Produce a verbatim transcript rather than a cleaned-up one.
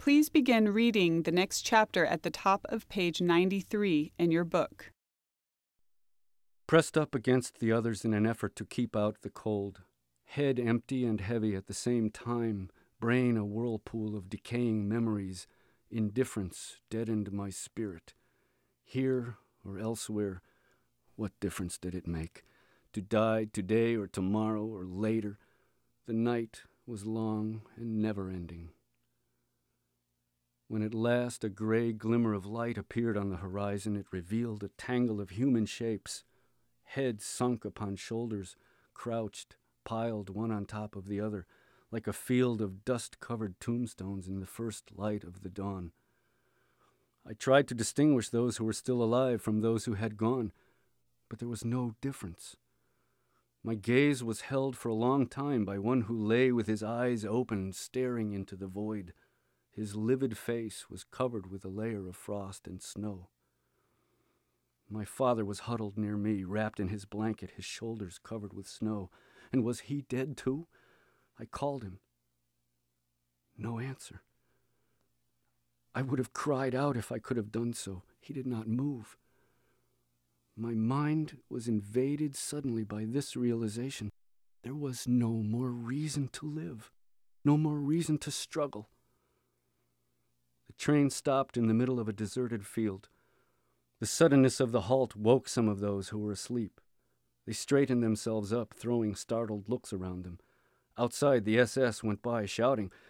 Please begin reading the next chapter at the top of page ninety-three in your book. Pressed up against the others in an effort to keep out the cold, head empty and heavy at the same time, brain a whirlpool of decaying memories, indifference deadened my spirit. Here or elsewhere, what difference did it make? To die today or tomorrow or later, the night was long and never-ending. When at last a gray glimmer of light appeared on the horizon, it revealed a tangle of human shapes, heads sunk upon shoulders, crouched, piled one on top of the other, like a field of dust-covered tombstones in the first light of the dawn. I tried to distinguish those who were still alive from those who had gone, but there was no difference. My gaze was held for a long time by one who lay with his eyes open, staring into the void. His livid face was covered with a layer of frost and snow. My father was huddled near me, wrapped in his blanket, his shoulders covered with snow. And was he dead too? I called him. No answer. I would have cried out if I could have done so. He did not move. My mind was invaded suddenly by this realization. There was no more reason to live, no more reason to struggle. The train stopped in the middle of a deserted field. The suddenness of the halt woke some of those who were asleep. They straightened themselves up, throwing startled looks around them. Outside, the S S went by, shouting,